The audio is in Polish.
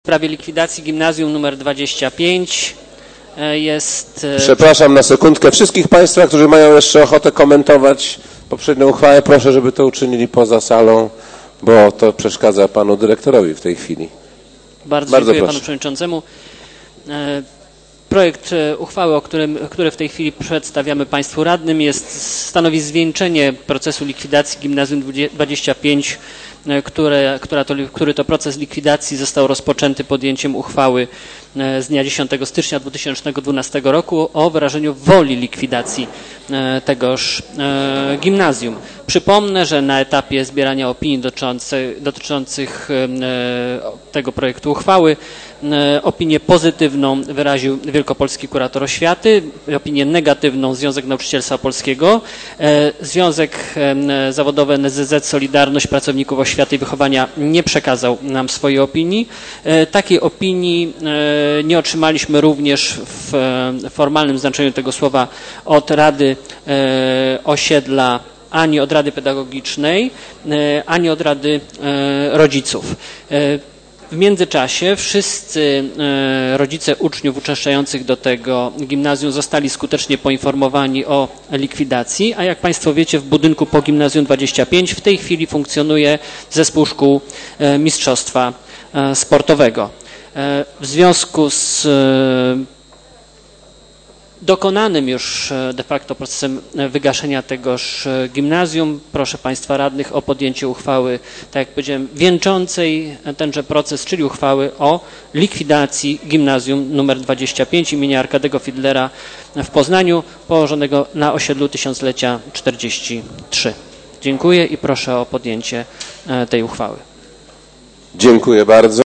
W sprawie likwidacji gimnazjum nr 25 jest... Przepraszam na sekundkę. Wszystkich Państwa, którzy mają jeszcze ochotę komentować poprzednią uchwałę, proszę, żeby to uczynili poza salą, bo to przeszkadza panu dyrektorowi w tej chwili. Bardzo dziękuję panu przewodniczącemu. Projekt uchwały, który w tej chwili przedstawiamy Państwu radnym, stanowi zwieńczenie procesu likwidacji gimnazjum 25, który to proces likwidacji został rozpoczęty podjęciem uchwały z dnia 10 stycznia 2012 roku o wyrażeniu woli likwidacji tegoż gimnazjum. Przypomnę, że na etapie zbierania opinii dotyczących tego projektu uchwały opinię pozytywną wyraził Wielkopolski Kurator Oświaty, opinię negatywną Związek Nauczycielstwa Polskiego, Związek Zawodowy NSZZ Solidarność Pracowników Oświaty i Wychowania nie przekazał nam swojej opinii. Takiej opinii nie otrzymaliśmy również w formalnym znaczeniu tego słowa od Rady Osiedla, ani od Rady Pedagogicznej, ani od Rady Rodziców. W międzyczasie wszyscy rodzice uczniów uczęszczających do tego gimnazjum zostali skutecznie poinformowani o likwidacji, a jak Państwo wiecie, w budynku po gimnazjum 25 w tej chwili funkcjonuje zespół szkół mistrzostwa sportowego. W związku z dokonanym już de facto procesem wygaszenia tegoż gimnazjum proszę Państwa radnych o podjęcie uchwały, tak jak powiedziałem, wieńczącej tenże proces, czyli uchwały o likwidacji gimnazjum nr 25 imienia Arkadiego Fidlera w Poznaniu, położonego na osiedlu Tysiąclecia 43. Dziękuję i proszę o podjęcie tej uchwały. Dziękuję bardzo.